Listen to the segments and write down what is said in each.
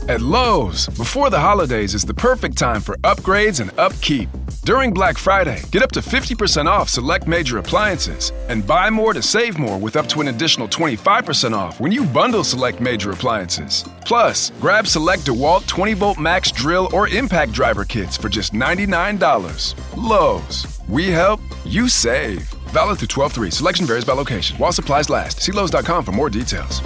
At Lowe's, before the holidays is the perfect time for upgrades and upkeep. During Black Friday, get up to 50% off select major appliances and buy more to save more with up to an additional 25% off when you bundle select major appliances. Plus, grab select DeWalt 20-volt max drill or impact driver kits for just $99. Lowe's. We help, you save. Valid through 12/3. Selection varies by location. While supplies last. See Lowe's.com for more details.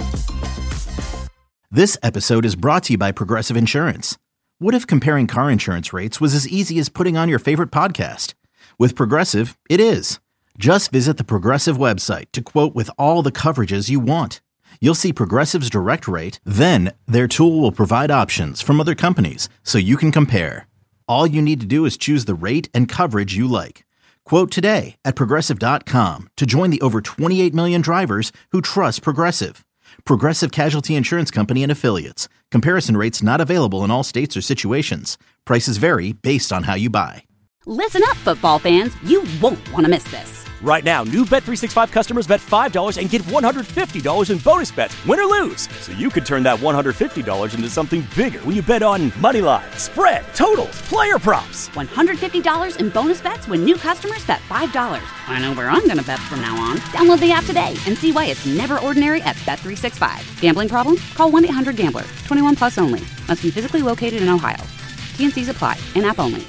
This episode is brought to you by Progressive Insurance. What if comparing car insurance rates was as easy as putting on your favorite podcast? With Progressive, it is. Just visit the Progressive website to quote with all the coverages you want. You'll see Progressive's direct rate, then their tool will provide options from other companies so you can compare. All you need to do is choose the rate and coverage you like. Quote today at Progressive.com to join the over 28 million drivers who trust Progressive. Progressive Casualty Insurance Company and Affiliates. Comparison rates not available in all states or situations. Prices vary based on how you buy. Listen up, football fans. You won't want to miss this. Right now, new Bet365 customers bet $5 and get $150 in bonus bets, win or lose. So you could turn that $150 into something bigger when you bet on money line, spread, totals, player props. $150 in bonus bets when new customers bet $5. I know where I'm going to bet from now on. Download the app today and see why it's never ordinary at Bet365. Gambling problem? Call 1-800-GAMBLER. 21 plus only. Must be physically located in Ohio. T&Cs apply. In-app only.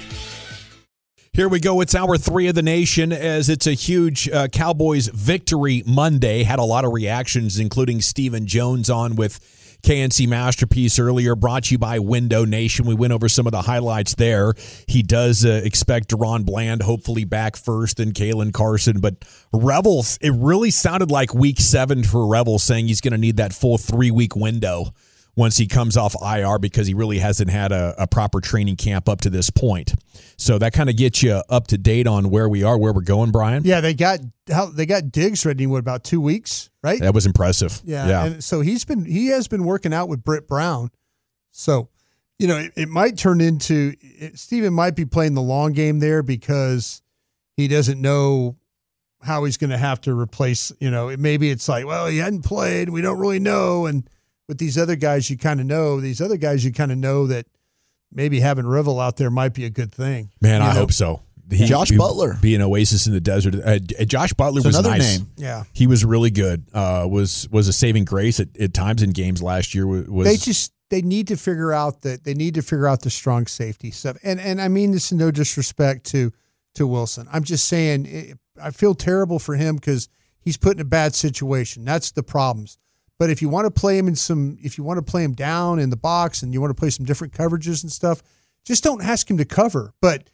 Here we go. It's hour 3 of the nation as it's a huge Cowboys victory Monday. Had a lot of reactions, including Stephen Jones on with KNC Masterpiece earlier, brought to you by Window Nation. We went over some of the highlights there. He does expect Deron Bland hopefully back first and Kalen Carson. But Revel, it really sounded like week 7 for Revel, saying he's going to need that full 3-week window once he comes off IR because he really hasn't had a proper training camp up to this point. So that kind of gets you up to date on where we are, where we're going, Brian. Yeah, they got Diggs ready in about 2 weeks, right? That was impressive. Yeah. And so he has been working out with Britt Brown. So, it might turn into Steven might be playing the long game there because he doesn't know how he's going to have to replace, maybe it's like, well, he hadn't played, we don't really know, and with these other guys, you kind of know that maybe having Revel out there might be a good thing. Man, I hope so. Josh Butler. Be an oasis in the desert. Josh Butler was another nice. Name. Yeah. He was really good. Was a saving grace at times in games last year. They need to figure out the strong safety stuff. And I mean this in no disrespect to Wilson. I'm just saying I feel terrible for him because he's put in a bad situation. That's the problems. But if you want to play him if you want to play him down in the box and you want to play some different coverages and stuff, just don't ask him to cover. But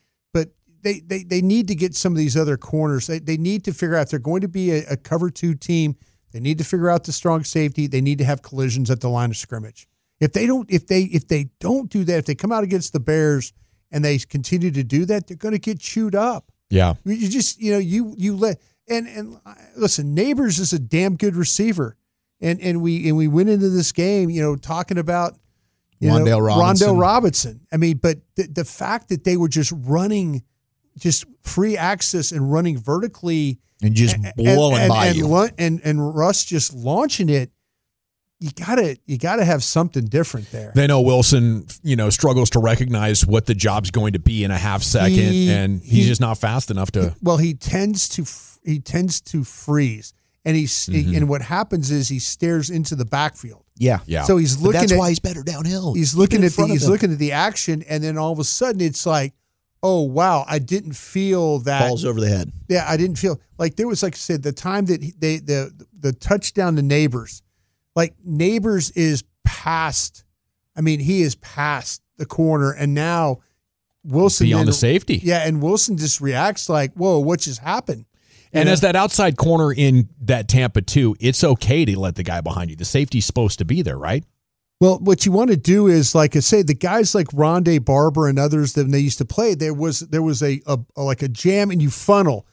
they need to get some of these other corners. They need to figure out if they're going to be a cover 2 team. They need to figure out the strong safety. They need to have collisions at the line of scrimmage. If they don't do that, if they come out against the Bears and they continue to do that, they're going to get chewed up. Yeah. You just you let and listen, Neighbors is a damn good receiver. And we went into this game, talking about Rondell Robinson. I mean, but the fact that they were just running, just free access and running vertically, and just blowing by you, and Russ just launching it, you gotta have something different there. They know Wilson, struggles to recognize what the job's going to be in a half second, and he's just not fast enough to. Well, he tends to freeze. And and what happens is he stares into the backfield. Yeah. So he's looking. That's why he's better downhill. He's looking at the action, and then all of a sudden it's like, oh wow, I didn't feel that balls over the head. Yeah, I didn't feel like there was, like I said, the time that the touchdown to Neighbors, like Neighbors is past. I mean, he is past the corner, and now Wilson beyond the safety. Yeah, and Wilson just reacts like, whoa, what just happened? And as that outside corner in that Tampa 2, it's okay to let the guy behind you. The safety's supposed to be there, right? Well, what you want to do is, like I say, the guys like Rondé Barber and others that they used to play, there was a jam and you funnel.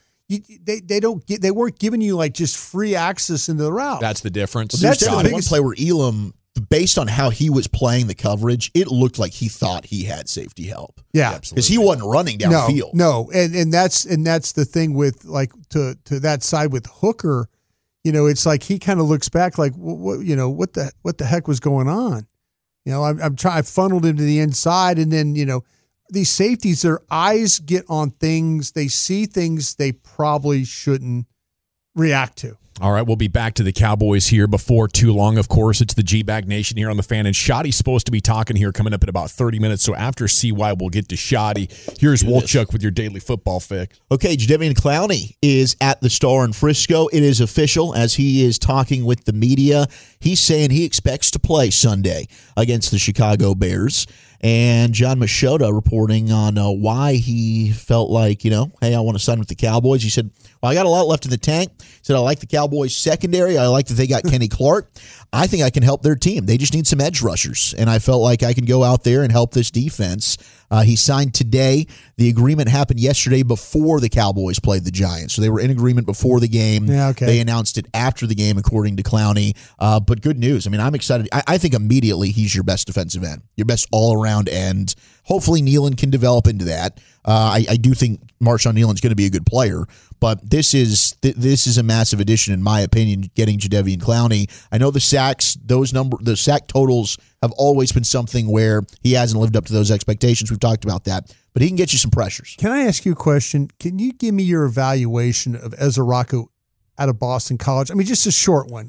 They weren't giving you like just free access into the route. That's the difference. Well, there's definitely one play where Elam, based on how he was playing the coverage, it looked like he thought he had safety help. Yeah, because he wasn't running downfield. No, and that's the thing with like to that side with Hooker. It's like he kind of looks back like what the heck was going on, You know, I funneled him to the inside, and then, you know, these safeties, their eyes get on things. They see things they probably shouldn't react to. All right, we'll be back to the Cowboys here before too long. Of course, it's the G-Bag Nation here on the Fan, and Shoddy's supposed to be talking here coming up in about 30 minutes, so after CY, we'll get to Shoddy. Here's Wolchuk with your daily football fix. Okay, Jadeveon Clowney is at the Star in Frisco. It is official as he is talking with the media. He's saying he expects to play Sunday against the Chicago Bears. And John Machota reporting on why he felt like, hey, I want to sign with the Cowboys. He said, well, I got a lot left in the tank. He said, I like the Cowboys secondary. I like that they got Kenny Clark. I think I can help their team. They just need some edge rushers. And I felt like I can go out there and help this defense. He signed today. The agreement happened yesterday before the Cowboys played the Giants. So they were in agreement before the game. Yeah, okay. They announced it after the game, according to Clowney. But good news. I mean, I'm excited. I think immediately he's your best defensive end, your best all-around end. Hopefully Nealon can develop into that. I do think Marshawn Nealon's going to be a good player, but this is a massive addition, in my opinion, getting Jadeveon Clowney. I know the sacks, the sack totals have always been something where he hasn't lived up to those expectations. We've talked about that, but he can get you some pressures. Can I ask you a question? Can you give me your evaluation of Ezra Rocco out of Boston College? I mean, just a short one.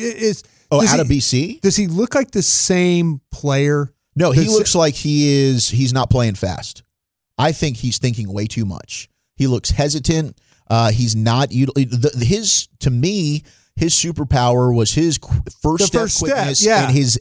Out of BC? Does he look like the same player? No, he looks like he's not playing fast. I think he's thinking way too much. He looks hesitant. He's not to me, his superpower was his first step quickness and his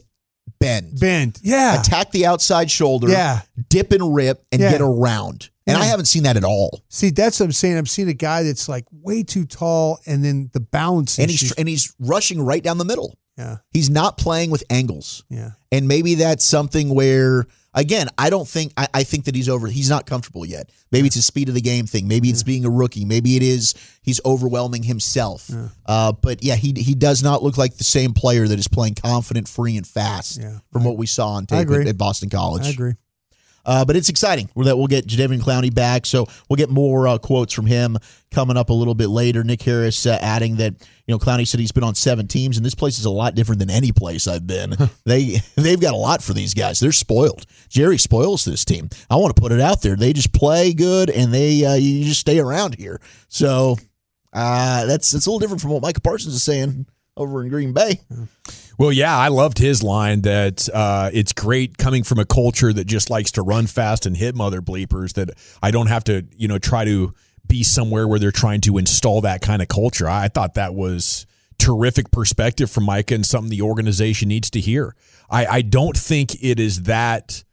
bend. Yeah. Attack the outside shoulder, dip and rip, and get around. And I haven't seen that at all. See, that's what I'm saying. I'm seeing a guy that's like way too tall, and then the balance issues. And he's rushing right down the middle. Yeah. He's not playing with angles. Yeah. And maybe that's something where, again, I think that he's not comfortable yet. Maybe it's a speed of the game thing. Maybe it's being a rookie. Maybe it is he's overwhelming himself. Yeah. But yeah, he does not look like the same player that is playing confident, free, and fast from what we saw on tape at Boston College. I agree. But it's exciting that we'll get Jadeveon Clowney back. So we'll get more quotes from him coming up a little bit later. Nick Harris adding that, Clowney said he's been on 7 teams, and this place is a lot different than any place I've been. They've got a lot for these guys. They're spoiled. Jerry spoils this team. I want to put it out there. They just play good, and you just stay around here. So that's a little different from what Micah Parsons is saying over in Green Bay. Well, yeah, I loved his line that it's great coming from a culture that just likes to run fast and hit mother bleepers, that I don't have to, try to be somewhere where they're trying to install that kind of culture. I thought that was terrific perspective from Micah and something the organization needs to hear. I don't think it is that,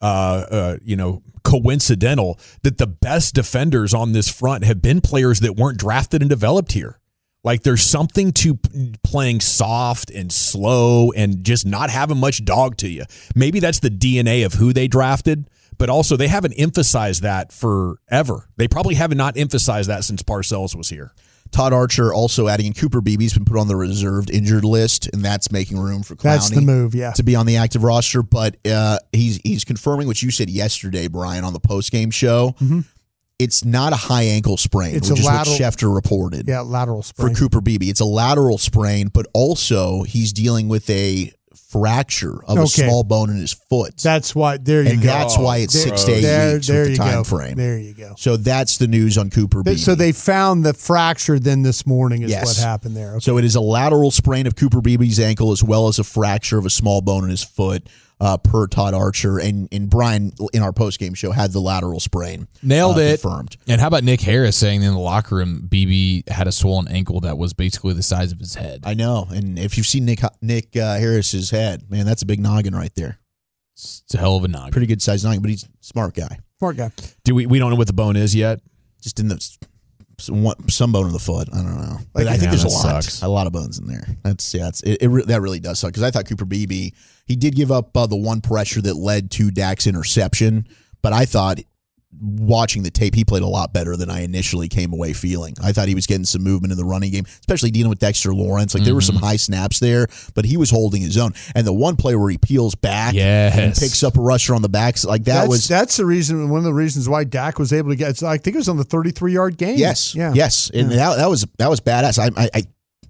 coincidental that the best defenders on this front have been players that weren't drafted and developed here. Like, there's something to playing soft and slow and just not having much dog to you. Maybe that's the DNA of who they drafted, but also they haven't emphasized that forever. They probably have not emphasized that since Parcells was here. Todd Archer also adding in Cooper Beebe's been put on the reserved injured list, and that's making room for Clowney. That's the move, yeah, to be on the active roster. But he's confirming what you said yesterday, Brian, on the postgame show. Mm-hmm. It's not a high ankle sprain, which is what Schefter reported. Yeah, lateral sprain. For Cooper Beebe. It's a lateral sprain, but also he's dealing with a fracture of a small bone in his foot. That's why, there you go. And that's why it's 6 to 8 weeks with the time frame. There you go. So that's the news on Cooper Beebe. So they found the fracture then this morning is what happened there. Okay. So it is a lateral sprain of Cooper Beebe's ankle as well as a fracture of a small bone in his foot. Per Todd Archer, and Brian in our postgame show had the lateral sprain. Nailed it. Confirmed. And how about Nick Harris saying in the locker room, BB had a swollen ankle that was basically the size of his head. I know, and if you've seen Nick Harris's head, man, that's a big noggin right there. It's a hell of a noggin. Pretty good sized noggin, but he's a smart guy. Smart guy. Do we don't know what the bone is yet? Just in the some bone in the foot. I don't know, but I think there's a lot of bones in there. That really does suck, because I thought Cooper Beebe, he did give up the one pressure that led to Dak's interception, but I thought watching the tape, he played a lot better than I initially came away feeling. I thought he was getting some movement in the running game, especially dealing with Dexter Lawrence. Like, there were some high snaps there, but he was holding his own. And the one play where he peels back and picks up a rusher on the backs, like that's the reason, one of the reasons why Dak was able to get, I think it was on the 33-yard gain. Yes. And that was badass.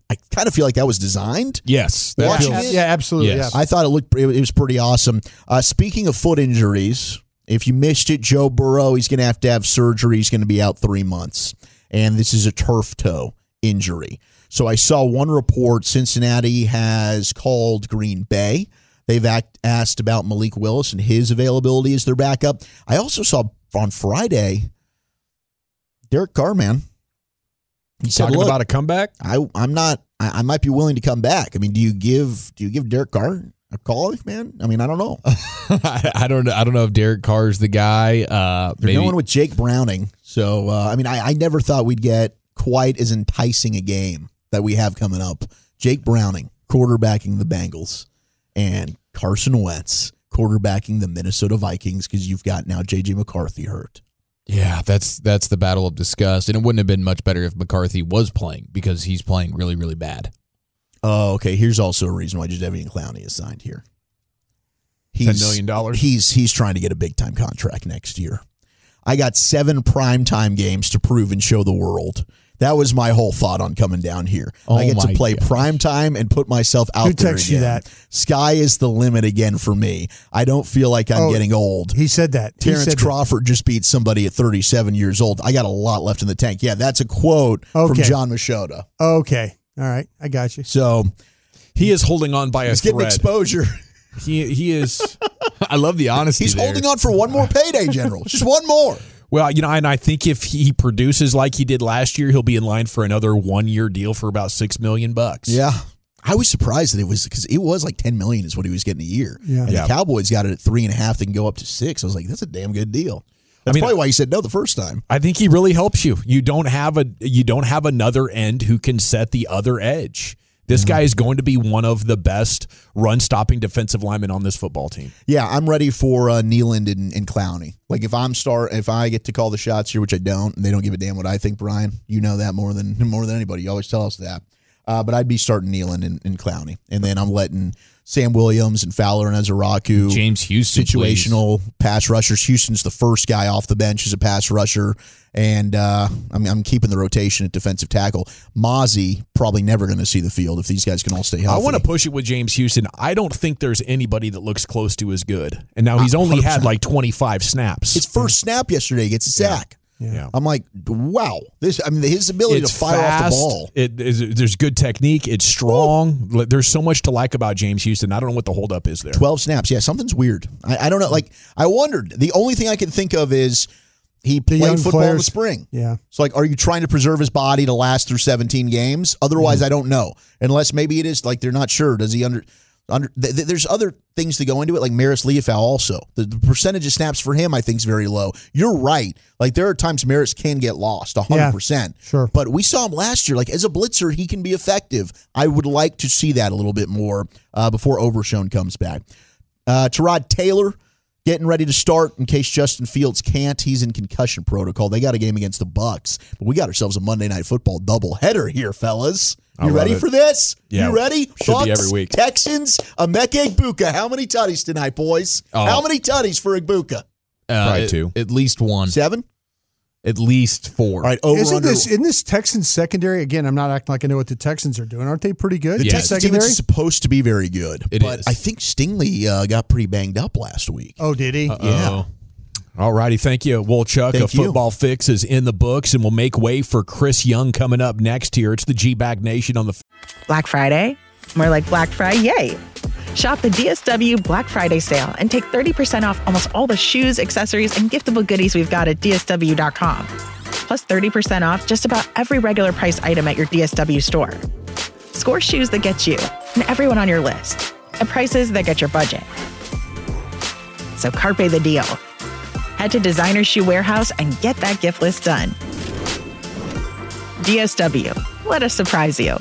I kind of feel like that was designed. Yes. Absolutely. Yes. Yeah. I thought it was pretty awesome. Speaking of foot injuries, if you missed it, Joe Burrow, he's going to have surgery. He's going to be out 3 months. And this is a turf toe injury. So I saw one report, Cincinnati has called Green Bay. They've asked about Malik Willis and his availability as their backup. I also saw on Friday, Derek Carr, man. He said, Talking about a comeback? I might be willing to come back. I mean, do you give Derek Carr a call, man? I mean, I don't know. I don't know if Derek Carr's the guy. They're going with Jake Browning. So, I mean, I never thought we'd get quite as enticing a game that we have coming up. Jake Browning quarterbacking the Bengals and Carson Wentz quarterbacking the Minnesota Vikings because you've got now J.J. McCarthy hurt. Yeah, that's the battle of disgust. And it wouldn't have been much better if McCarthy was playing because he's playing really, really bad. Oh, okay. Here's also a reason why Jadeveon Clowney is signed here. $10 million. He's trying to get a big-time contract next year. I got 7 primetime games to prove and show the world. That was my whole thought on coming down here. I get to play primetime and put myself out there texted again. you that? Sky is the limit again for me. I don't feel like I'm getting old. He said that. Terrence Crawford just beat somebody at 37 years old. I got a lot left in the tank. Yeah, that's a quote from John Machota. Okay. All right. I got you. So he is holding on by a he's thread. Getting exposure. He is. I love the honesty. He's there. holding on for one more payday, General. Just one more. Well, and I think if he produces like he did last year, he'll be in line for another 1-year deal for about $6 million. Yeah. I was surprised that it was because it was like $10 million is what he was getting a year. Yeah. And the Cowboys got it at 3.5. They can go up to 6. I was like, that's a damn good deal. That's probably why he said no the first time. I think he really helps you. You don't have another end who can set the other edge. This guy is going to be one of the best run-stopping defensive linemen on this football team. Yeah, I'm ready for Nealand and Clowney. Like if I get to call the shots here, which I don't, and they don't give a damn what I think, Brian. You know that more than anybody. You always tell us that. But I'd be starting Nealand and Clowney, and then I'm letting Sam Williams and Fowler and Ezeraku, James Houston, situational pass rushers. Houston's the first guy off the bench as a pass rusher, and I'm keeping the rotation at defensive tackle. Mozzie probably never going to see the field if these guys can all stay healthy. I want to push it with James Houston. I don't think there's anybody that looks close to as good. And now he's only 100%. Had like 25 snaps. His first snap yesterday gets a sack. Yeah. I'm like, wow. His ability to fire fast, off the ball. There's good technique. It's strong. Ooh. There's so much to like about James Houston. I don't know what the holdup is there. 12 snaps. Yeah, something's weird. I don't know. Like, I wondered. The only thing I can think of is he played football in the spring. Yeah. So, like, are you trying to preserve his body to last through 17 games? Otherwise, I don't know. Unless maybe it is, like, they're not sure. Does he there's other things to go into it, like Maris Leofau also. The percentage of snaps for him, I think, is very low. You're right. Like, there are times Maris can get lost, 100%. Yeah, sure. But we saw him last year. Like, as a blitzer, he can be effective. I would like to see that a little bit more before Overshown comes back. Tyrod Taylor getting ready to start in case Justin Fields can't. He's in concussion protocol. They got a game against the Bucs, but we got ourselves a Monday Night Football doubleheader here, fellas. You ready for this? Yeah, you ready? Should be every week. Texans, Emeka Egbuka. How many tutties tonight, boys? How many tutties for Egbuka? Probably 2. At least 1. 7? At least 4. All right, Isn't this Texans secondary? Again, I'm not acting like I know what the Texans are doing. Aren't they pretty good? The Texans defense is supposed to be very good. But is. I think Stingley got pretty banged up last week. Oh, did he? Yeah. All righty. Thank you, Wolchuk. A football fix is in the books, and we'll make way for Chris Young coming up next here. It's the G-Bag Nation on the Black Friday? More like Black Friday, yay! Shop the DSW Black Friday sale and take 30% off almost all the shoes, accessories, and giftable goodies we've got at DSW.com. Plus 30% off just about every regular price item at your DSW store. Score shoes that get you and everyone on your list at prices that get your budget. So carpe the deal. Head to Designer Shoe Warehouse and get that gift list done. DSW, let us surprise you.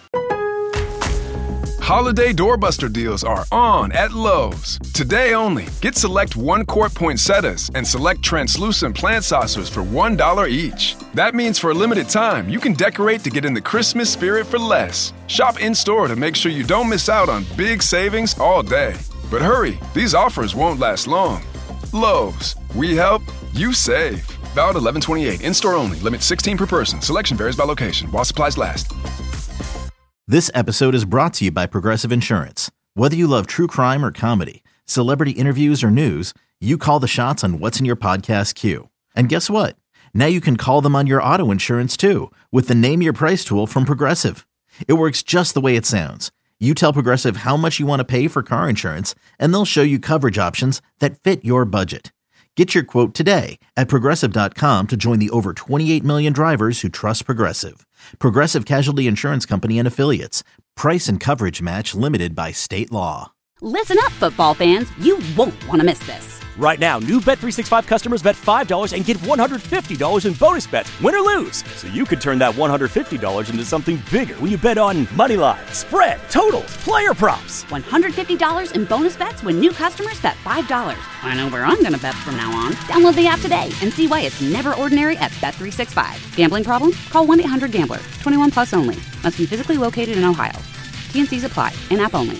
Holiday doorbuster deals are on at Lowe's. Today only, get select 1-quart poinsettias and select translucent plant saucers for $1 each. That means for a limited time, you can decorate to get in the Christmas spirit for less. Shop in-store to make sure you don't miss out on big savings all day. But hurry, these offers won't last long. Lowe's, we help, you save. Valid 11/28, in-store only, limit 16 per person. Selection varies by location, while supplies last. This episode is brought to you by Progressive Insurance. Whether you love true crime or comedy, celebrity interviews or news, you call the shots on what's in your podcast queue. And guess what? Now you can call them on your auto insurance too with the Name Your Price tool from Progressive. It works just the way it sounds. You tell Progressive how much you want to pay for car insurance, and they'll show you coverage options that fit your budget. Get your quote today at Progressive.com to join the over 28 million drivers who trust Progressive. Progressive Casualty Insurance Company and Affiliates. Price and coverage match limited by state law. Listen up, football fans. You won't want to miss this. Right now, new Bet365 customers bet $5 and get $150 in bonus bets, win or lose. So you could turn that $150 into something bigger when you bet on money line, spread, totals, player props. $150 in bonus bets when new customers bet $5. I know where I'm going to bet from now on. Download the app today and see why it's never ordinary at Bet365. Gambling problem? Call 1-800-GAMBLER. 21 plus only. Must be physically located in Ohio. T&Cs apply. In-app only.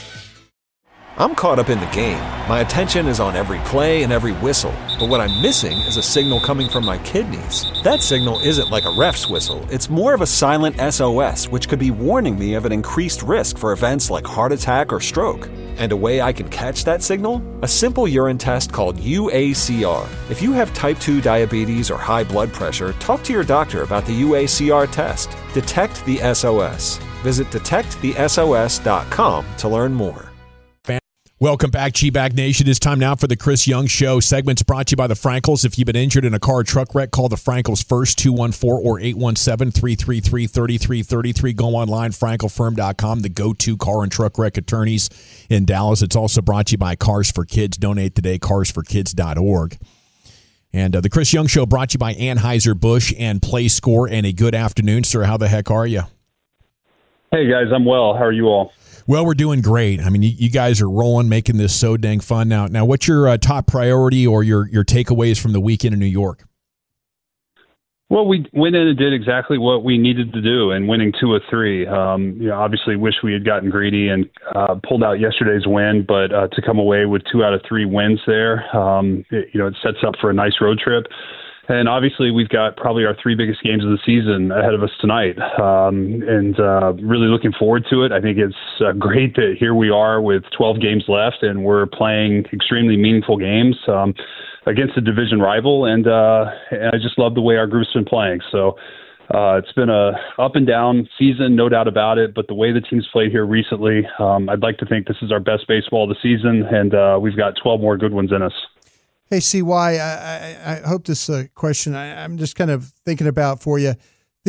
I'm caught up in the game. My attention is on every play and every whistle. But what I'm missing is a signal coming from my kidneys. That signal isn't like a ref's whistle. It's more of a silent SOS, which could be warning me of an increased risk for events like heart attack or stroke. And a way I can catch that signal? A simple urine test called UACR. If you have type 2 diabetes or high blood pressure, talk to your doctor about the UACR test. Detect the SOS. Visit detectthesos.com to learn more. Welcome back, G-Bag Nation. It's time now for the Chris Young Show. Segments brought to you by the Frankels. If you've been injured in a car or truck wreck, call the Frankels first, 214 or 817-333-3333. Go online, frankelfirm.com, the go-to car and truck wreck attorneys in Dallas. It's also brought to you by Cars for Kids. Donate today, carsforkids.org. And the Chris Young Show brought to you by Anheuser-Busch and PlayScore. And a good afternoon, sir. How the heck are you? Hey, guys. I'm well. How are you all? Well, we're doing great. I mean, you guys are rolling, making this so dang fun. Now, what's your top priority or your takeaways from the weekend in New York? Well, we went in and did exactly what we needed to do, and winning 2 of 3. Obviously, wish we had gotten greedy and pulled out yesterday's win, but to come away with 2 out of 3 wins there, it sets up for a nice road trip. And obviously, we've got probably our 3 biggest games of the season ahead of us tonight, and really looking forward to it. I think it's great that here we are with 12 games left, and we're playing extremely meaningful games against a division rival, and I just love the way our group's been playing. So it's been a up and down season, no doubt about it, but the way the team's played here recently, I'd like to think this is our best baseball of the season, and we've got 12 more good ones in us. Hey, CY, I hope this question I'm just kind of thinking about for you.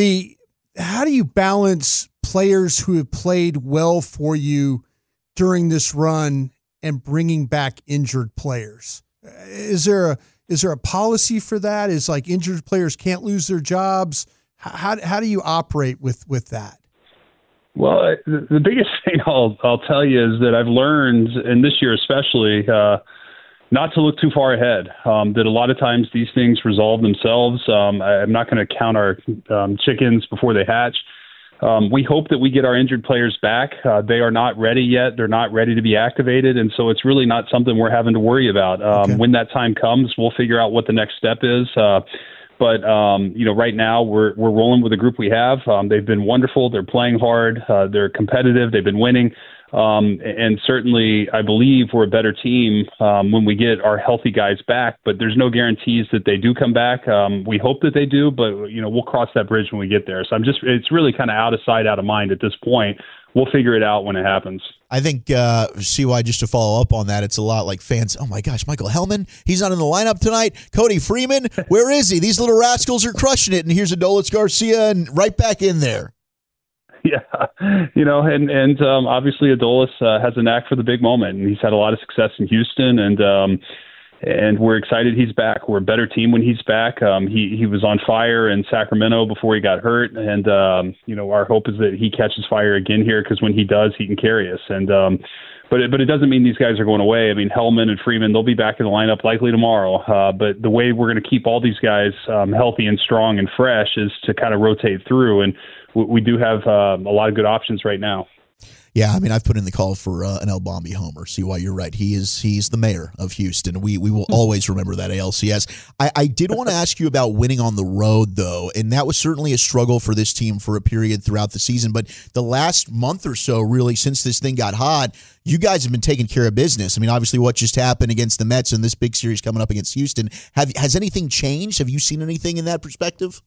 How do you balance players who have played well for you during this run and bringing back injured players? Is there a policy for that? Is like injured players can't lose their jobs? How do you operate with that? Well, the biggest thing I'll tell you is that I've learned, and this year especially, not to look too far ahead, that a lot of times these things resolve themselves. I'm not going to count our chickens before they hatch. We hope that we get our injured players back. They are not ready yet. They're not ready to be activated. And so it's really not something we're having to worry about. When that time comes, we'll figure out what the next step is. But right now we're rolling with the group we have. They've been wonderful. They're playing hard. They're competitive. They've been winning. And certainly I believe we're a better team when we get our healthy guys back, but there's no guarantees that they do come back. We hope that they do, but we'll cross that bridge when we get there. So it's really kind of out of sight, out of mind at this point. We'll figure it out when it happens. I think, CY, just to follow up on that, it's a lot like fans, oh my gosh, Michael Hellman, he's not in the lineup tonight. Cody Freeman, where is he? These little rascals are crushing it, and here's Adolis Garcia and right back in there. Yeah, and obviously Adolis has a knack for the big moment, and he's had a lot of success in Houston, and we're excited he's back. We're a better team when he's back. He was on fire in Sacramento before he got hurt, and our hope is that he catches fire again here, because when he does, he can carry us. And but it doesn't mean these guys are going away. I mean, Hellman and Freeman, they'll be back in the lineup likely tomorrow. But the way we're going to keep all these guys healthy and strong and fresh is to kind of rotate through, and we do have a lot of good options right now. Yeah, I mean, I've put in the call for an El Bombi homer. See why you're right. He's the mayor of Houston. We will always remember that ALCS. I did want to ask you about winning on the road, though, and that was certainly a struggle for this team for a period throughout the season. But the last month or so, really, since this thing got hot, you guys have been taking care of business. I mean, obviously, what just happened against the Mets and this big series coming up against Houston, has anything changed? Have you seen anything in that perspective?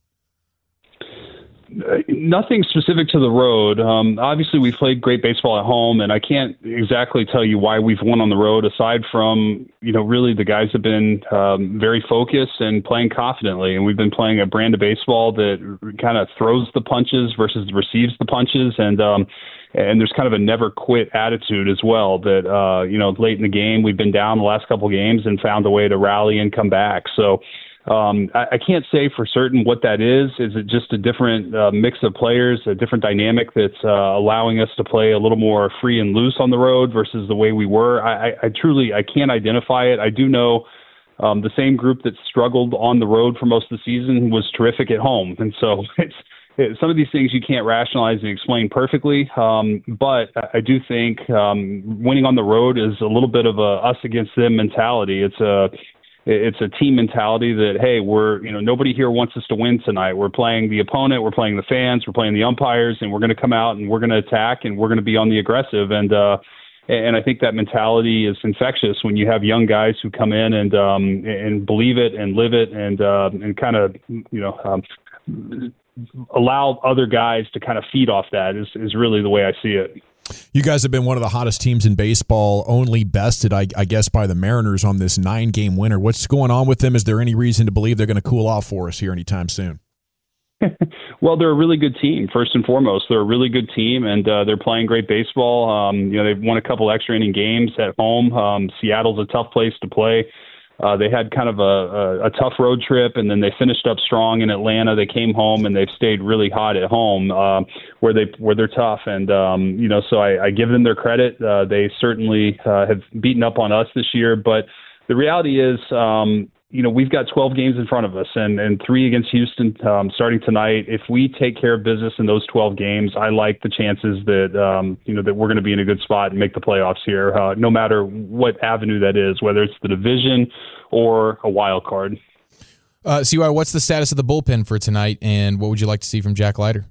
Nothing specific to the road. Obviously, we've played great baseball at home, and I can't exactly tell you why we've won on the road, aside from, really the guys have been very focused and playing confidently, and we've been playing a brand of baseball that kind of throws the punches versus receives the punches, and there's kind of a never quit attitude as well that, late in the game, we've been down the last couple of games and found a way to rally and come back. So I can't say for certain what that is. Is it just a different mix of players, a different dynamic that's allowing us to play a little more free and loose on the road versus the way we were? I can't identify it. I do know the same group that struggled on the road for most of the season was terrific at home. And so some of these things you can't rationalize and explain perfectly, but I do think winning on the road is a little bit of a us against them mentality. It's a team mentality that, hey, nobody here wants us to win tonight. We're playing the opponent, we're playing the fans, we're playing the umpires, and we're going to come out and we're going to attack and we're going to be on the aggressive. And I think that mentality is infectious when you have young guys who come in and believe it and live it and kind of, allow other guys to kind of feed off that is really the way I see it. You guys have been one of the hottest teams in baseball, only bested, I guess, by the Mariners on this 9-game winner. What's going on with them? Is there any reason to believe they're going to cool off for us here anytime soon? Well, they're a really good team, first and foremost. They're a really good team, and they're playing great baseball. They've won a couple extra inning games at home. Seattle's a tough place to play. They had kind of a tough road trip, and then they finished up strong in Atlanta. They came home, and they've stayed really hot at home where they're tough. And, so I give them their credit. They certainly have beaten up on us this year. But the reality is, we've got 12 games in front of us and 3 against Houston starting tonight. If we take care of business in those 12 games, I like the chances that, that we're going to be in a good spot and make the playoffs here, no matter what avenue that is, whether it's the division or a wild card. CY, what's the status of the bullpen for tonight, and what would you like to see from Jack Leiter?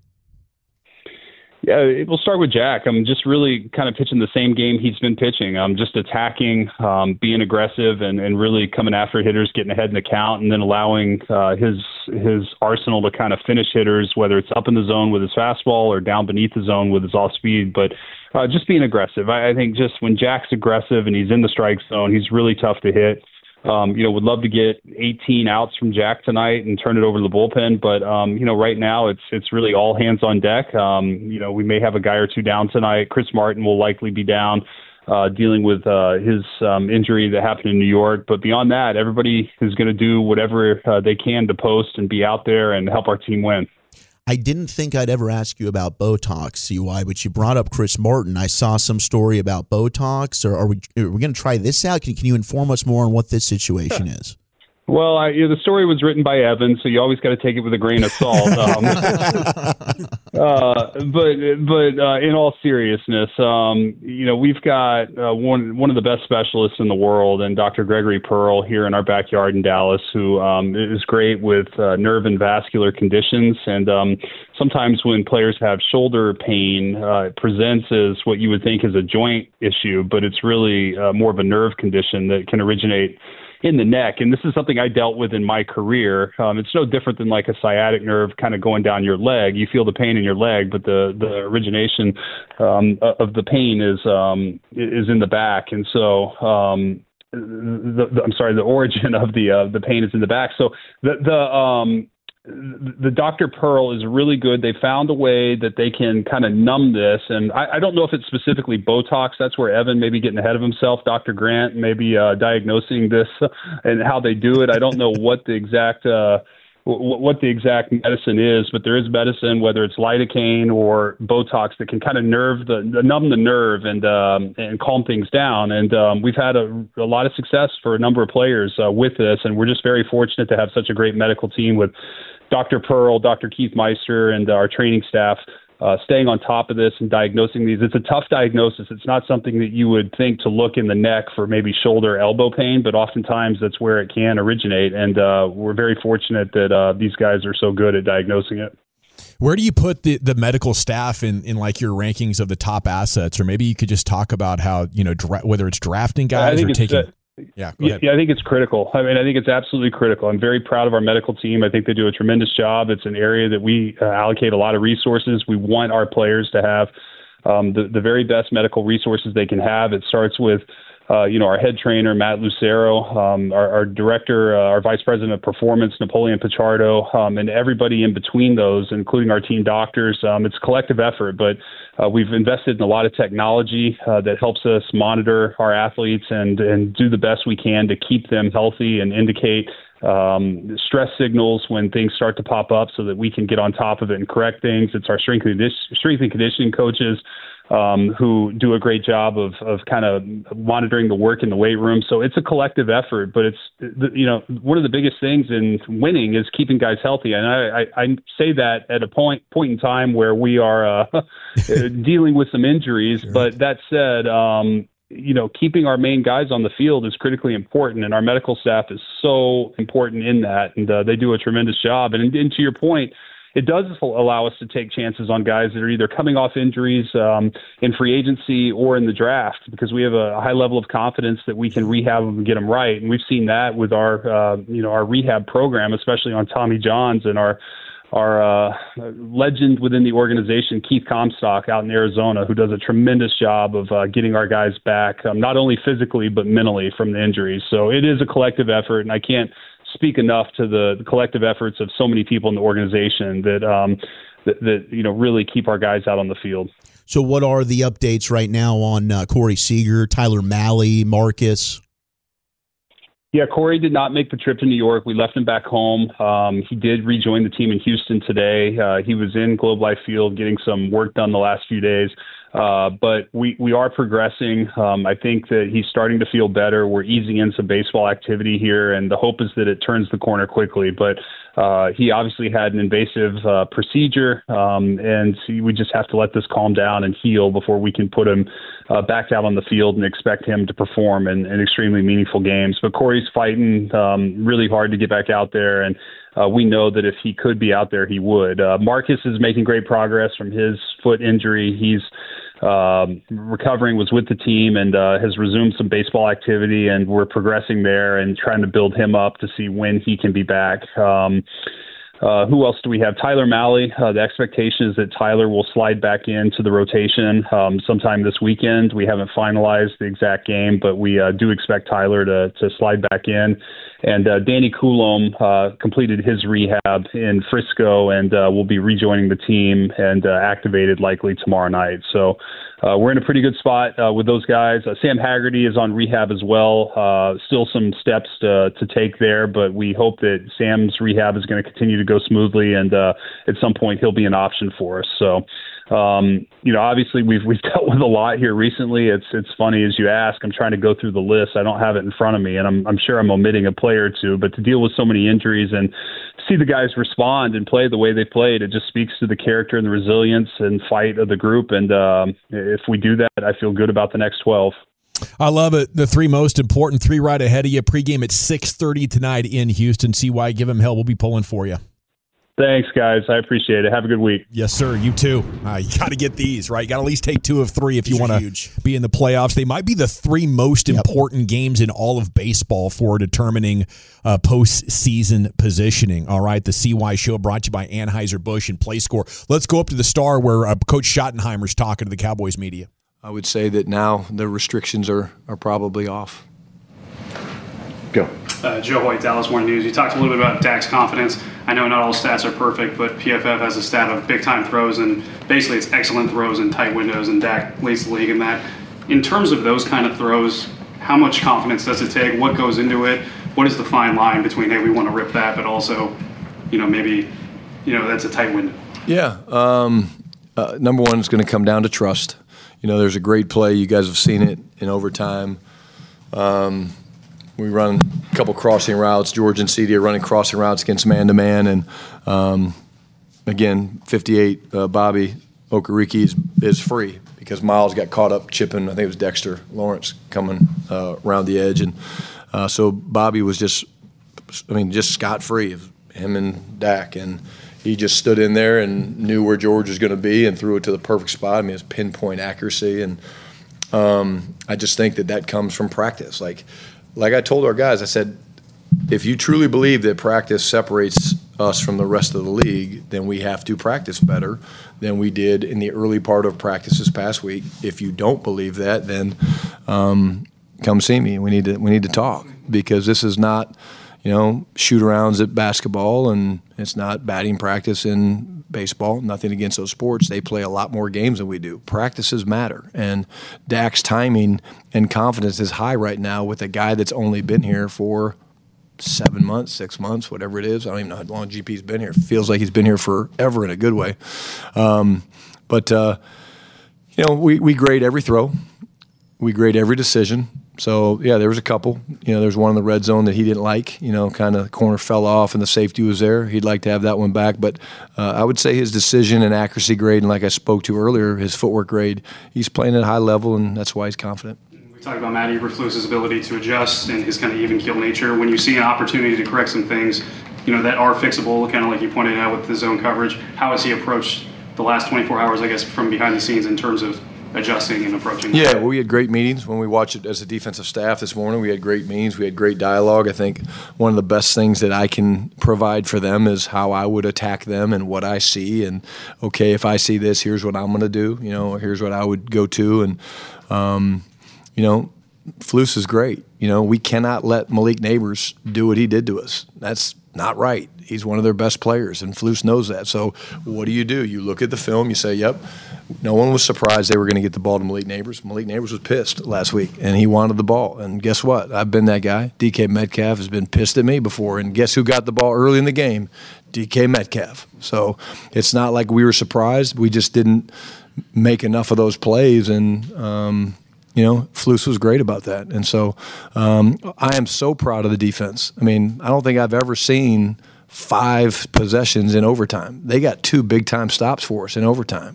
Yeah, we'll start with Jack. I'm just really kind of pitching the same game he's been pitching. I'm just attacking, being aggressive, and really coming after hitters, getting ahead in the count, and then allowing his arsenal to kind of finish hitters, whether it's up in the zone with his fastball or down beneath the zone with his off speed. But just being aggressive. I think just when Jack's aggressive and he's in the strike zone, he's really tough to hit. Would love to get 18 outs from Jack tonight and turn it over to the bullpen. But, right now it's really all hands on deck. We may have a guy or two down tonight. Chris Martin will likely be down, dealing with his injury that happened in New York. But beyond that, everybody is going to do whatever they can to post and be out there and help our team win. I didn't think I'd ever ask you about Botox, CY, but you brought up Chris Martin. I saw some story about Botox. Or are we going to try this out? Can you inform us more on what this situation is? Well, the story was written by Evan, so you always got to take it with a grain of salt. But in all seriousness, we've got one of the best specialists in the world, and Dr. Gregory Pearl here in our backyard in Dallas, who is great with nerve and vascular conditions. And sometimes when players have shoulder pain, it presents as what you would think is a joint issue, but it's really more of a nerve condition that can originate in the neck. And this is something I dealt with in my career. It's no different than like a sciatic nerve kind of going down your leg. You feel the pain in your leg, but the origination of the pain is in the back. And so the origin of the pain is in the back. So the Dr. Pearl is really good. They found a way that they can kind of numb this. And I don't know if it's specifically Botox. That's where Evan may be getting ahead of himself. Dr. Grant may be diagnosing this and how they do it. I don't know what the exact medicine is, but there is medicine, whether it's lidocaine or Botox, that can kind of numb the nerve and calm things down. And we've had a lot of success for a number of players with this, and we're just very fortunate to have such a great medical team with Dr. Pearl, Dr. Keith Meister, and our training staff staying on top of this and diagnosing these. It's a tough diagnosis. It's not something that you would think to look in the neck for maybe shoulder, elbow pain, but oftentimes that's where it can originate. And we're very fortunate that these guys are so good at diagnosing it. Where do you put the medical staff in like your rankings of the top assets? Or maybe you could just talk about how, whether it's drafting guys or taking... Yeah, I think it's critical. I think it's absolutely critical. I'm very proud of our medical team. I think they do a tremendous job. It's an area that we allocate a lot of resources. We want our players to have the very best medical resources they can have. It starts with our head trainer, Matt Lucero, our director, our vice president of performance, Napoleon Pichardo, and everybody in between those, including our team doctors. It's a collective effort, but we've invested in a lot of technology that helps us monitor our athletes and do the best we can to keep them healthy and indicate stress signals when things start to pop up so that we can get on top of it and correct things. It's our strength and conditioning coaches who do a great job of kind of monitoring the work in the weight room. So it's a collective effort, but it's, one of the biggest things in winning is keeping guys healthy. And I say that at a point in time where we are dealing with some injuries. Sure. But that said, keeping our main guys on the field is critically important, and our medical staff is so important in that, and they do a tremendous job. And to your point, it does allow us to take chances on guys that are either coming off injuries in free agency or in the draft, because we have a high level of confidence that we can rehab them and get them right. And we've seen that with our rehab program, especially on Tommy Johns and our legend within the organization, Keith Comstock out in Arizona, who does a tremendous job of getting our guys back, not only physically but mentally from the injuries. So it is a collective effort, and I can't speak enough to the collective efforts of so many people in the organization that really keep our guys out on the field. So what are the updates right now on Corey Seager, Tyler Malley, Marcus? Yeah, Corey did not make the trip to New York. We left him back home. He did rejoin the team in Houston today. He was in Globe Life Field getting some work done the last few days. But we are progressing. I think that he's starting to feel better. We're easing in some baseball activity here, and the hope is that it turns the corner quickly. But he obviously had an invasive procedure, and we just have to let this calm down and heal before we can put him back out on the field and expect him to perform in extremely meaningful games. But Corey's fighting really hard to get back out there, and we know that if he could be out there, he would. Marcus is making great progress from his foot injury. He's recovering, was with the team, and has resumed some baseball activity, and we're progressing there and trying to build him up to see when he can be back. Who else do we have? Tyler Malley. The expectation is that Tyler will slide back into the rotation sometime this weekend. We haven't finalized the exact game, but we do expect Tyler to slide back in. And Danny Coulombe completed his rehab in Frisco and will be rejoining the team and activated likely tomorrow night. So we're in a pretty good spot with those guys. Sam Haggerty is on rehab as well. Still some steps to take there, but we hope that Sam's rehab is going to continue to go smoothly, and at some point he'll be an option for us. So, obviously we've dealt with a lot here recently. It's funny as you ask. I'm trying to go through the list. I don't have it in front of me, and I'm sure I'm omitting a player or two. But to deal with so many injuries and see the guys respond and play the way they played, it just speaks to the character and the resilience and fight of the group. And if we do that, I feel good about the next 12. I love it. The three most important, three right ahead of you. Pregame at 6:30 tonight in Houston. CY, give them hell. We'll be pulling for you. Thanks, guys. I appreciate it. Have a good week. Yes, sir. You too. You got to get these, right? You got to at least take 2 of 3 if you want to be in the playoffs. They might be the 3 most important games in all of baseball for determining postseason positioning. All right, the CY Show brought to you by Anheuser-Busch and PlayScore. Let's go up to the Star where Coach Schottenheimer's talking to the Cowboys media. I would say that now the restrictions are probably off. Go. Joe Hoyt, Dallas Morning News. You talked a little bit about Dak's confidence. I know not all stats are perfect, but PFF has a stat of big-time throws, and basically it's excellent throws in tight windows, and Dak leads the league in that. In terms of those kind of throws, how much confidence does it take? What goes into it? What is the fine line between, hey, we want to rip that, but also, maybe, that's a tight window? Yeah. Number one is going to come down to trust. There's a great play. You guys have seen it in overtime. We run a couple crossing routes. George and CD are running crossing routes against man-to-man. And, again, 58, Bobby Okereke is free because Miles got caught up chipping. I think it was Dexter Lawrence coming around the edge, and so Bobby was just scot-free of him and Dak, and he just stood in there and knew where George was going to be and threw it to the perfect spot. I mean, it's pinpoint accuracy, and I just think that comes from practice. Like I told our guys, I said, if you truly believe that practice separates us from the rest of the league, then we have to practice better than we did in the early part of practice this past week. If you don't believe that, then come see me. We need to talk, because this is not, shoot-arounds at basketball, and it's not batting practice in baseball. Nothing against those sports. They play a lot more games than we do. Practices matter, and Dak's timing and confidence is high right now with a guy that's only been here for 7 months, 6 months, whatever it is. I don't even know how long GP's been here. Feels like he's been here forever in a good way. We grade every throw. We grade every decision. So, yeah, there was a couple. There's one in the red zone that he didn't like. Kind of the corner fell off and the safety was there. He'd like to have that one back. But I would say his decision and accuracy grade, and like I spoke to earlier, his footwork grade, he's playing at a high level, and that's why he's confident. We talked about Matt Eberflus's ability to adjust and his kind of even-keel nature. When you see an opportunity to correct some things, that are fixable, kind of like you pointed out with the zone coverage, how has he approached the last 24 hours, I guess, from behind the scenes in terms of adjusting and approaching? Yeah, well, we had great meetings when we watched it as a defensive staff this morning. We had great meetings. We had great dialogue. I think one of the best things that I can provide for them is how I would attack them and what I see. And, okay, if I see this, here's what I'm going to do. Here's what I would go to. And, Flus is great. We cannot let Malik Neighbors do what he did to us. That's not right. He's one of their best players, and Flus knows that. So what do? You look at the film, you say, yep, no one was surprised they were going to get the ball to Malik Neighbors. Malik Neighbors was pissed last week, and he wanted the ball. And guess what? I've been that guy. DK Metcalf has been pissed at me before, and guess who got the ball early in the game? DK Metcalf. So it's not like we were surprised. We just didn't make enough of those plays, and Flus was great about that. And so I am so proud of the defense. I mean, I don't think I've ever seen 5 possessions in overtime. They got 2 big-time stops for us in overtime,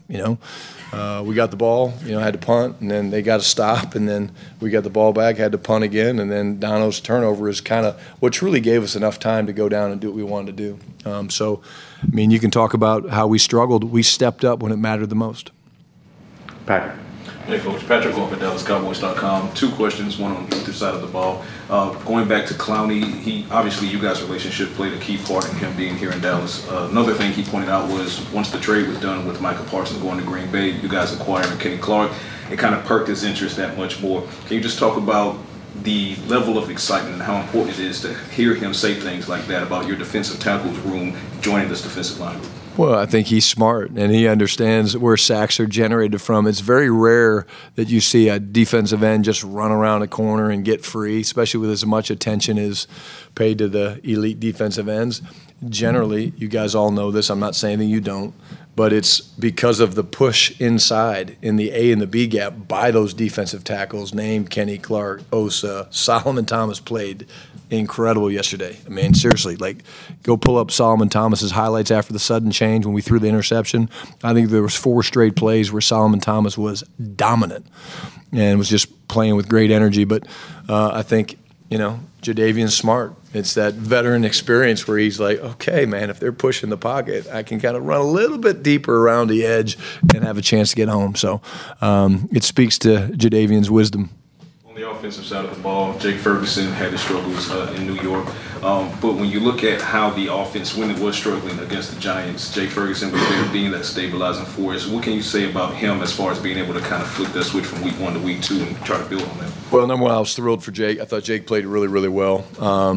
We got the ball, had to punt, and then they got to stop, and then we got the ball back, had to punt again, and then Dono's turnover is kind of what truly gave us enough time to go down and do what we wanted to do. You can talk about how we struggled. We stepped up when it mattered the most. Patrick. Hey, Coach. Patrick Orr at DallasCowboys.com. 2 questions, one on either side of the ball. Going back to Clowney, obviously you guys' relationship played a key part in him being here in Dallas. Another thing he pointed out was once the trade was done with Micah Parsons going to Green Bay, you guys acquiring Kenny Clark, it kind of perked his interest that much more. Can you just talk about the level of excitement and how important it is to hear him say things like that about your defensive tackles room joining this defensive line group? Well, I think he's smart, and he understands where sacks are generated from. It's very rare that you see a defensive end just run around a corner and get free, especially with as much attention as paid to the elite defensive ends. Generally, you guys all know this. I'm not saying that you don't, but it's because of the push inside in the A and the B gap by those defensive tackles named Kenny Clark, Osa. Solomon Thomas played incredible yesterday. I mean, seriously, go pull up Solomon Thomas's highlights after the sudden change when we threw the interception. I think there was 4 straight plays where Solomon Thomas was dominant and was just playing with great energy. But I think, Jadeveon's smart. It's that veteran experience where he's like, okay, man, if they're pushing the pocket, I can kind of run a little bit deeper around the edge and have a chance to get home. So it speaks to Jadeveon's wisdom. On the offensive side of the ball, Jake Ferguson had his struggles in New York. But when you look at how the offense, when it was struggling against the Giants, Jake Ferguson was there being that stabilizing force. What can you say about him as far as being able to kind of flip that switch from week 1 to week 2 and try to build on that? Well, number one, I was thrilled for Jake. I thought Jake played really, really well.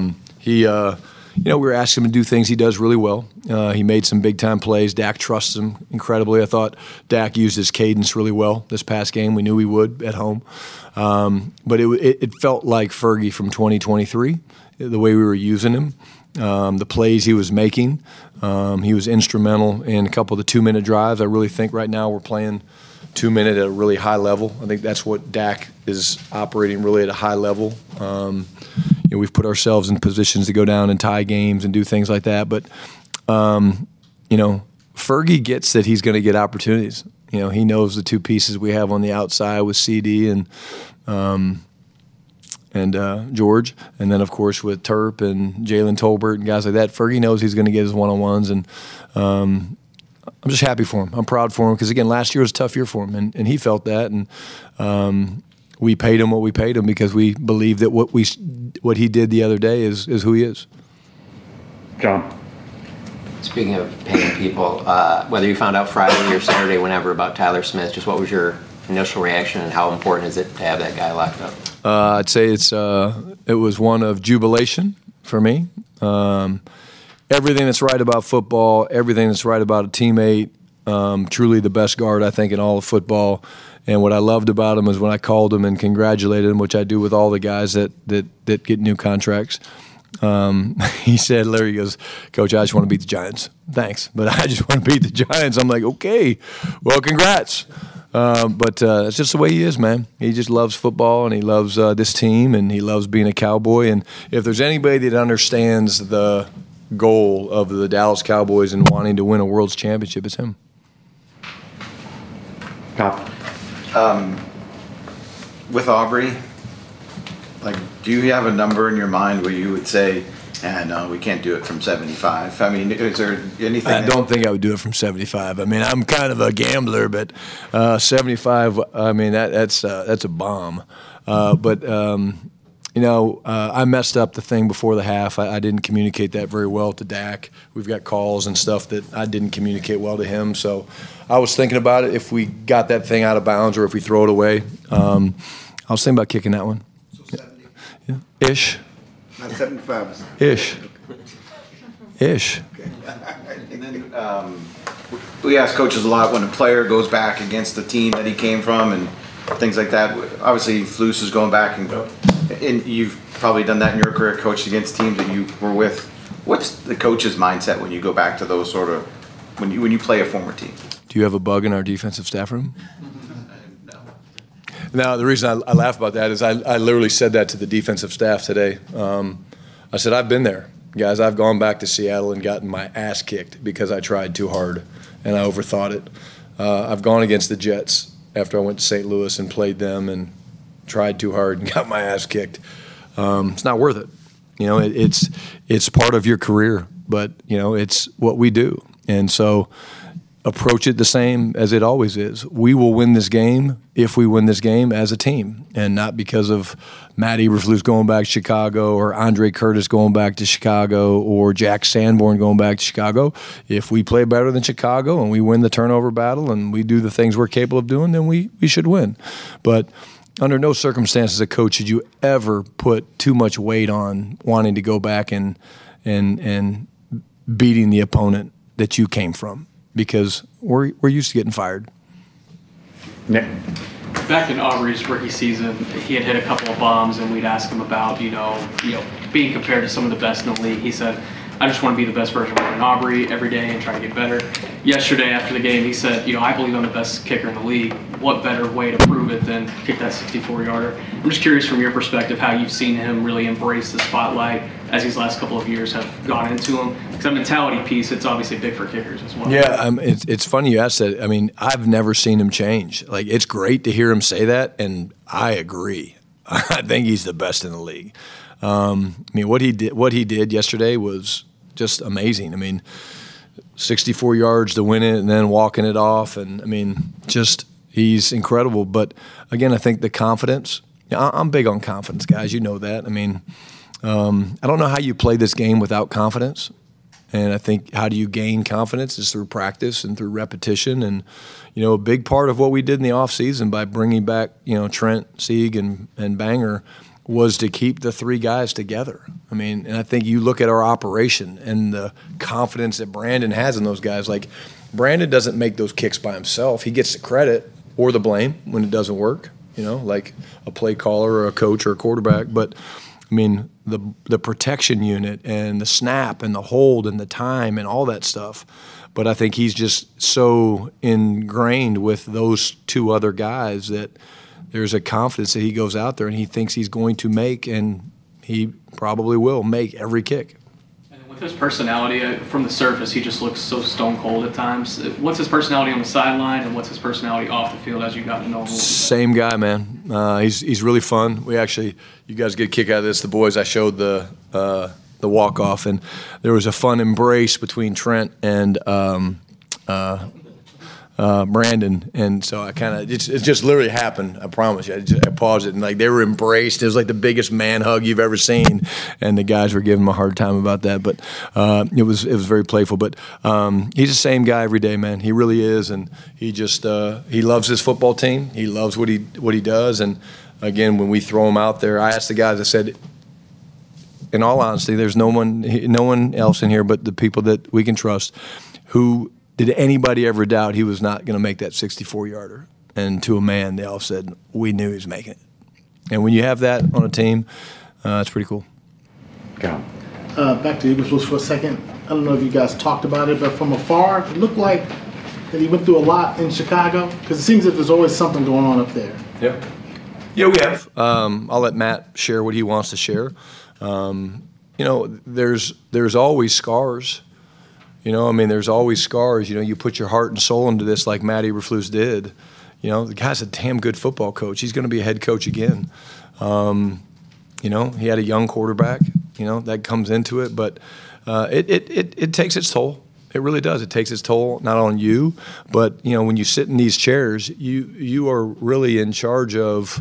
We were asking him to do things he does really well. He made some big-time plays. Dak trusts him incredibly. I thought Dak used his cadence really well this past game. We knew he would at home. But it felt like Fergie from 2023, the way we were using him, the plays he was making. He was instrumental in a couple of the 2-minute drives. I really think right now we're playing 2-minute at a really high level. I think that's what Dak is operating really at a high level. We've put ourselves in positions to go down and tie games and do things like that. But, Fergie gets that he's going to get opportunities. You know, he knows the two pieces we have on the outside with CD and George, and then of course with Terp and Jalen Tolbert and guys like that. Fergie knows he's going to get his one-on-ones, and I'm just happy for him. I'm proud for him because, again, last year was a tough year for him, and he felt that, and we paid him what we paid him because we believe that what he did the other day is who he is. John. Speaking of paying people, whether you found out Friday or Saturday, whenever, about Tyler Smith, just what was your initial reaction, and how important is it to have that guy locked up? I'd say it was one of jubilation for me. Everything that's right about football, everything that's right about a teammate, truly the best guard, I think, in all of football. And what I loved about him is when I called him and congratulated him, which I do with all the guys that get new contracts. He said, Larry goes, Coach, I just want to beat the Giants. Thanks, but I just want to beat the Giants. I'm like, okay, well, congrats. But it's just the way he is, man. He just loves football, and he loves this team, and he loves being a Cowboy. And if there's anybody that understands the goal of the Dallas Cowboys and wanting to win a World's Championship, it's him. Pop. With Aubrey, do you have a number in your mind where you would say, no, we can't do it from 75? I mean, is there anything? I don't think I would do it from 75. I mean, I'm kind of a gambler, but 75, I mean, that's a bomb. I messed up the thing before the half. I didn't communicate that very well to Dak. We've got calls and stuff that I didn't communicate well to him. So I was thinking about it, if we got that thing out of bounds or if we throw it away. I was thinking about kicking that one. So 70? Yeah. Ish. Not 75. Ish. Okay. And then we ask coaches a lot when a player goes back against the team that he came from and things like that. Obviously, Flus is going back, and you've probably done that in your career, coached against teams that you were with. What's the coach's mindset when you go back to those sort of when you play a former team? Do you have a bug in our defensive staff room? Now, the reason I laugh about that is I literally said that to the defensive staff today. I said, I've been there. Guys, I've gone back to Seattle and gotten my ass kicked because I tried too hard and I overthought it. I've gone against the Jets after I went to St. Louis and played them and tried too hard and got my ass kicked. It's not worth it. You know, it's part of your career, but, you know, it's what we do. And so approach it the same as it always is. We will win this game if we win this game as a team, and not because of Matt Eberflus going back to Chicago or Andre Curtis going back to Chicago or Jack Sanborn going back to Chicago. If we play better than Chicago and we win the turnover battle and we do the things we're capable of doing, then we should win. But under no circumstances as a coach should you ever put too much weight on wanting to go back and beating the opponent that you came from, because we're used to getting fired. Nick. Back in Aubrey's rookie season, he had hit a couple of bombs, and we'd ask him about, you know, being compared to some of the best in the league. He said, I just want to be the best version of Ryan Aubrey every day and try to get better. Yesterday after the game, he said, I believe I'm the best kicker in the league. What better way to prove it than kick that 64-yarder? I'm just curious from your perspective how you've seen him really embrace the spotlight as these last couple of years have gone into him. Because a mentality piece, it's obviously big for kickers as well. Yeah, it's funny you asked that. I mean, I've never seen him change. Like, it's great to hear him say that, and I agree. I think he's the best in the league. I mean, what he did yesterday was just amazing. I mean, 64 yards to win it and then walking it off. And, I mean, just he's incredible. But, again, I think the confidence. I'm big on confidence, guys. You know that. I mean, I don't know how you play this game without confidence. And I think how do you gain confidence is through practice and through repetition. And, a big part of what we did in the offseason by bringing back, Trent, Sieg, and Banger was to keep the three guys together. I mean, and I think you look at our operation and the confidence that Brandon has in those guys. Like, Brandon doesn't make those kicks by himself. He gets the credit or the blame when it doesn't work, like a play caller or a coach or a quarterback. But, I mean, the protection unit and the snap and the hold and the time and all that stuff. But I think he's just so ingrained with those two other guys that there's a confidence that he goes out there and he thinks he's going to make, and he probably will make every kick. And then With his personality, from the surface, he just looks so stone cold at times. What's his personality on the sideline, and what's his personality off the field as you got to know him? Same guy, man. He's really fun. You guys get a kick out of this. The boys, I showed the walk-off, and there was a fun embrace between Trent and Brandon, and so I kind of it just literally happened. I promise you. I paused it, and like they were embraced. It was like the biggest man hug you've ever seen, and the guys were giving him a hard time about that. But it was very playful. But he's the same guy every day, man. He really is, and he just he loves his football team. He loves what he does, and again, when we throw him out there, I asked the guys. I said, in all honesty, there's no one else in here but the people that we can trust who. Did anybody ever doubt he was not going to make that 64-yarder? And to a man, they all said, we knew he was making it. And when you have that on a team, it's pretty cool. Go. Back to Eagles for a second. I don't know if you guys talked about it, but from afar, it looked like that he went through a lot in Chicago, because it seems that there's always something going on up there. Yeah, we have. I'll let Matt share what he wants to share. There's always scars. There's always scars. You put your heart and soul into this like Matt Eberflus did. The guy's a damn good football coach. He's going to be a head coach again. He had a young quarterback. That comes into it. But it takes its toll. It really does. It takes its toll not on you, but, when you sit in these chairs, you are really in charge of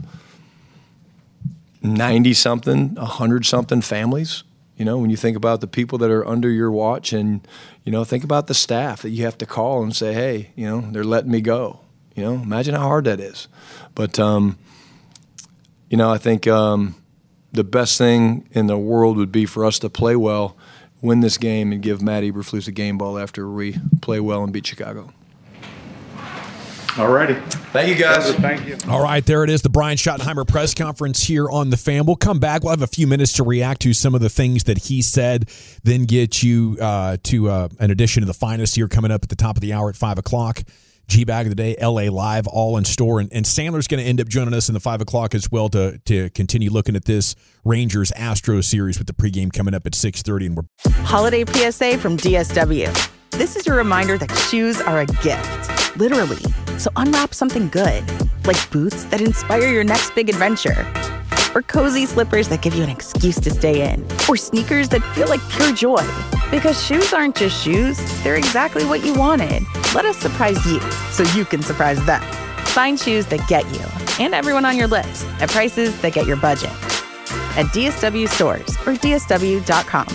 90-something, 100-something families. When you think about the people that are under your watch and, think about the staff that you have to call and say, hey, they're letting me go. Imagine how hard that is. But, I think the best thing in the world would be for us to play well, win this game, and give Matt Eberflus a game ball after we play well and beat Chicago. All righty. Thank you, guys. Thank you. All right, there it is, the Brian Schottenheimer press conference here on The Fan. We'll come back. We'll have a few minutes to react to some of the things that he said, then get you to an edition of The Finest here coming up at the top of the hour at 5 o'clock. G-Bag of the Day, LA Live, all in store. And Sandler's going to end up joining us in the 5 o'clock as well to continue looking at this Rangers-Astros series with the pregame coming up at 6:30. And Holiday PSA from DSW. This is your reminder that shoes are a gift, literally. So unwrap something good, like boots that inspire your next big adventure, or cozy slippers that give you an excuse to stay in, or sneakers that feel like pure joy. Because shoes aren't just shoes, they're exactly what you wanted. Let us surprise you so you can surprise them. Find shoes that get you and everyone on your list at prices that get your budget. At DSW stores or DSW.com.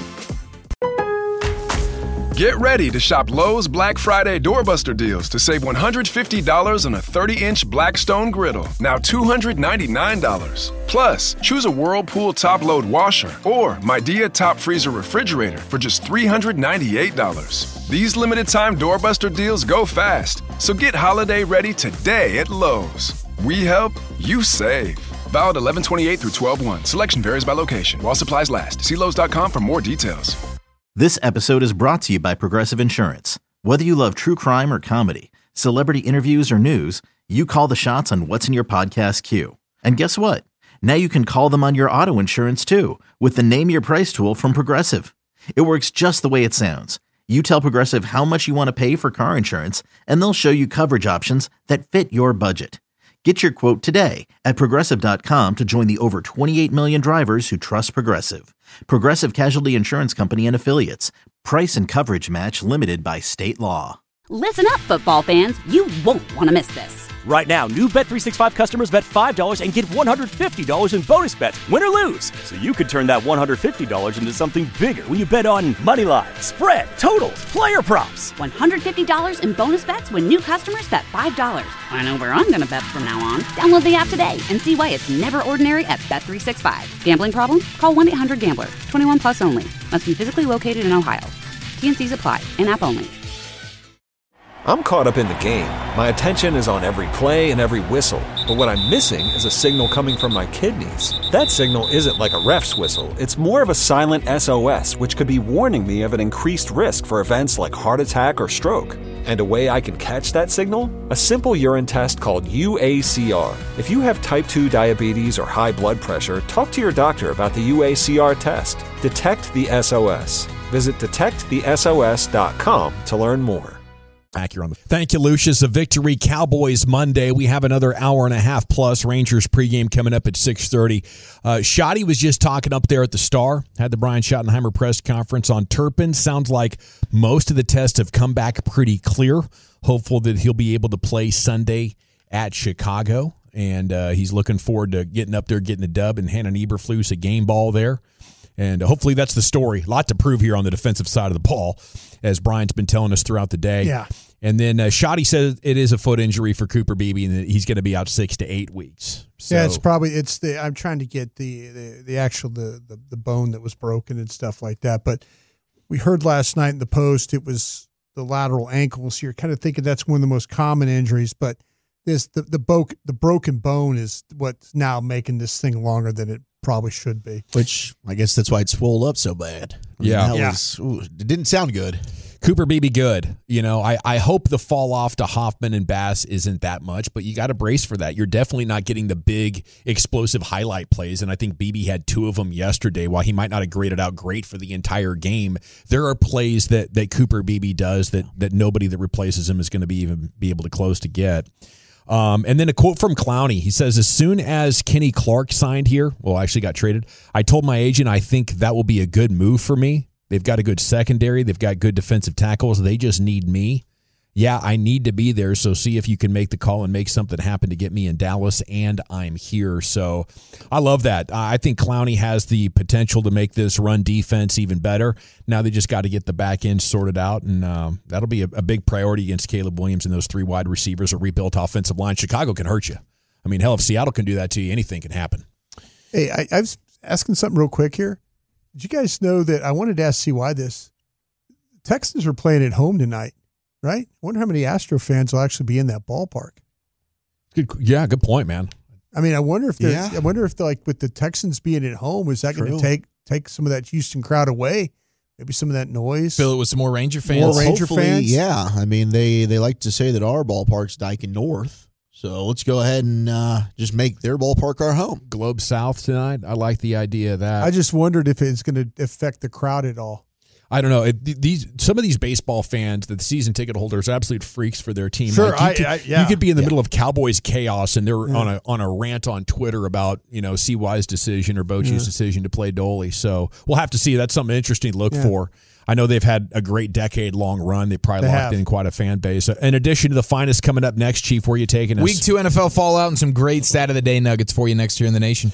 Get ready to shop Lowe's Black Friday doorbuster deals to save $150 on a 30-inch Blackstone griddle, now $299. Plus, choose a Whirlpool top-load washer or Midea top freezer refrigerator for just $398. These limited-time doorbuster deals go fast, so get holiday ready today at Lowe's. We help, you save. Valid 11/28 through 12/1. Selection varies by location. While supplies last. See Lowe's.com for more details. This episode is brought to you by Progressive Insurance. Whether you love true crime or comedy, celebrity interviews or news, you call the shots on what's in your podcast queue. And guess what? Now you can call them on your auto insurance too with the Name Your Price tool from Progressive. It works just the way it sounds. You tell Progressive how much you want to pay for car insurance, and they'll show you coverage options that fit your budget. Get your quote today at Progressive.com to join the over 28 million drivers who trust Progressive. Progressive Casualty Insurance Company and Affiliates. Price and coverage match limited by state law. Listen up, football fans. You won't want to miss this. Right now, new Bet365 customers bet $5 and get $150 in bonus bets, win or lose. So you could turn that $150 into something bigger when you bet on money line, spread, totals, player props. $150 in bonus bets when new customers bet $5. I know where I'm going to bet from now on. Download the app today and see why it's never ordinary at Bet365. Gambling problem? Call 1-800-GAMBLER. 21 plus only. Must be physically located in Ohio. T&Cs apply. In-app only. I'm caught up in the game. My attention is on every play and every whistle. But what I'm missing is a signal coming from my kidneys. That signal isn't like a ref's whistle. It's more of a silent SOS, which could be warning me of an increased risk for events like heart attack or stroke. And a way I can catch that signal? A simple urine test called UACR. If you have type 2 diabetes or high blood pressure, talk to your doctor about the UACR test. Detect the SOS. Visit detectthesos.com to learn more. Back here on the Thank you, Lucius. A victory Cowboys Monday. We have another hour and a half plus Rangers pregame coming up at 6:30. Schotty was just talking up there at the Star. Had the Brian Schottenheimer press conference on Turpin. Sounds like most of the tests have come back pretty clear. Hopeful that he'll be able to play Sunday at Chicago. And he's looking forward to getting up there, getting a dub, and handing Eberflus a game ball there. And hopefully that's the story. A lot to prove here on the defensive side of the ball, as Brian's been telling us throughout the day. Yeah. And then Schotty says it is a foot injury for Cooper Beebe and that he's going to be out 6 to 8 weeks. So, yeah, I'm trying to get the actual the bone that was broken and stuff like that. But we heard last night in the Post it was the lateral ankle. So you're kind of thinking that's one of the most common injuries. But the broken bone is what's now making this thing longer than it probably should be. Which I guess that's why it swelled up so bad. It didn't sound good. Cooper Beebe good. You know, I hope the fall off to Hoffman and Bass isn't that much, but you got to brace for that. You're definitely not getting the big explosive highlight plays, and I think Beebe had 2 of them yesterday. While he might not have graded out great for the entire game, there are plays that Cooper Beebe does that nobody that replaces him is going to be able to close to get. And then a quote from Clowney. He says, as soon as Kenny Clark signed here, actually got traded, I told my agent I think that will be a good move for me. They've got a good secondary. They've got good defensive tackles. They just need me. Yeah, I need to be there, so see if you can make the call and make something happen to get me in Dallas, and I'm here. So I love that. I think Clowney has the potential to make this run defense even better. Now they just got to get the back end sorted out, and that'll be a big priority against Caleb Williams and those 3 wide receivers, a rebuilt offensive line. Chicago can hurt you. I mean, hell, if Seattle can do that to you, anything can happen. Hey, I was asking something real quick here. Did you guys know that I wanted to ask CY this? Texans are playing at home tonight, right? I wonder how many Astro fans will actually be in that ballpark. Good point, man. I mean, I wonder if like with the Texans being at home, is that going to take some of that Houston crowd away? Maybe some of that noise. Fill it with some more Ranger fans. Fans. Yeah. I mean, they like to say that our ballpark's Dyken North. So let's go ahead and just make their ballpark our home. Globe South tonight. I like the idea of that. I just wondered if it's going to affect the crowd at all. I don't know. Some of these baseball fans, the season ticket holders, are absolute freaks for their team. Sure, like you could be in the middle of Cowboys chaos, and they're on a rant on Twitter about CY's decision or Bochy's decision to play Dolly. So we'll have to see. That's something interesting to look for. I know they've had a great decade-long run. They probably locked in quite a fan base. In addition to the finest coming up next, Chief, where are you taking us? Week 2 NFL Fallout and some great stat of the day nuggets for you next year in the nation.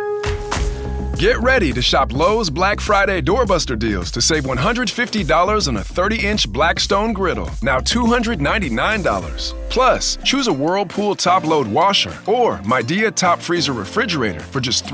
Get ready to shop Lowe's Black Friday doorbuster deals to save $150 on a 30-inch Blackstone griddle, now $299. Plus, choose a Whirlpool top-load washer or Midea top freezer refrigerator for just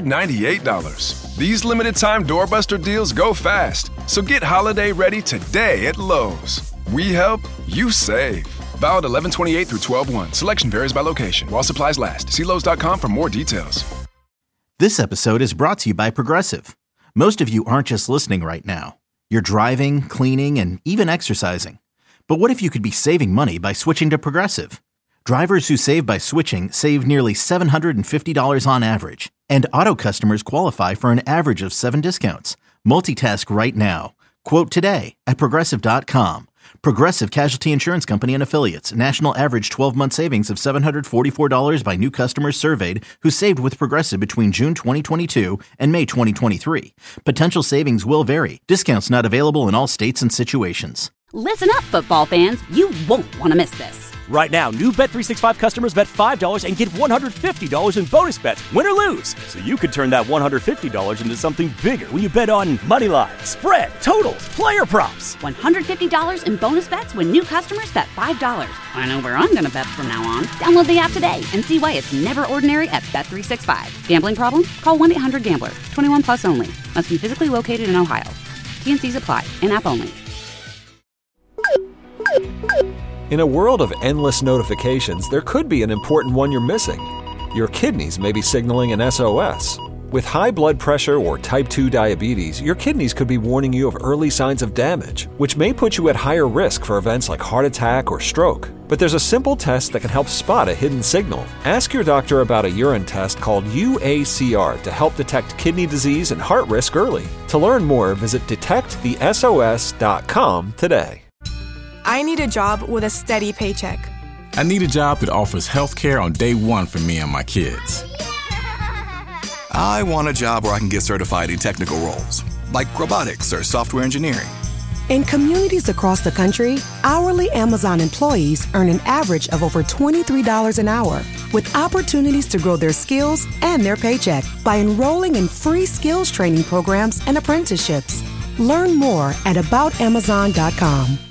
$398. These limited-time doorbuster deals go fast, so get holiday ready today at Lowe's. We help, you save. Valid 11/28 through 12/1. Selection varies by location. While supplies last. See Lowe's.com for more details. This episode is brought to you by Progressive. Most of you aren't just listening right now. You're driving, cleaning, and even exercising. But what if you could be saving money by switching to Progressive? Drivers who save by switching save nearly $750 on average. And auto customers qualify for an average of 7 discounts. Multitask right now. Quote today at Progressive.com. Progressive Casualty Insurance Company and Affiliates. National average 12-month savings of $744 by new customers surveyed who saved with Progressive between June 2022 and May 2023. Potential savings will vary. Discounts not available in all states and situations. Listen up, football fans. You won't want to miss this. Right now, new Bet365 customers bet $5 and get $150 in bonus bets, win or lose. So you could turn that $150 into something bigger when you bet on moneyline, spread, totals, player props. $150 in bonus bets when new customers bet $5. I know where I'm going to bet from now on. Download the app today and see why it's never ordinary at Bet365. Gambling problem? Call 1-800-GAMBLER. 21 plus only. Must be physically located in Ohio. T&Cs apply. In-app only. In a world of endless notifications, there could be an important one you're missing. Your kidneys may be signaling an SOS. With high blood pressure or type 2 diabetes, your kidneys could be warning you of early signs of damage, which may put you at higher risk for events like heart attack or stroke. But there's a simple test that can help spot a hidden signal. Ask your doctor about a urine test called UACR to help detect kidney disease and heart risk early. To learn more, visit detectthesos.com today. I need a job with a steady paycheck. I need a job that offers health care on day one for me and my kids. I want a job where I can get certified in technical roles, like robotics or software engineering. In communities across the country, hourly Amazon employees earn an average of over $23 an hour, with opportunities to grow their skills and their paycheck by enrolling in free skills training programs and apprenticeships. Learn more at aboutamazon.com.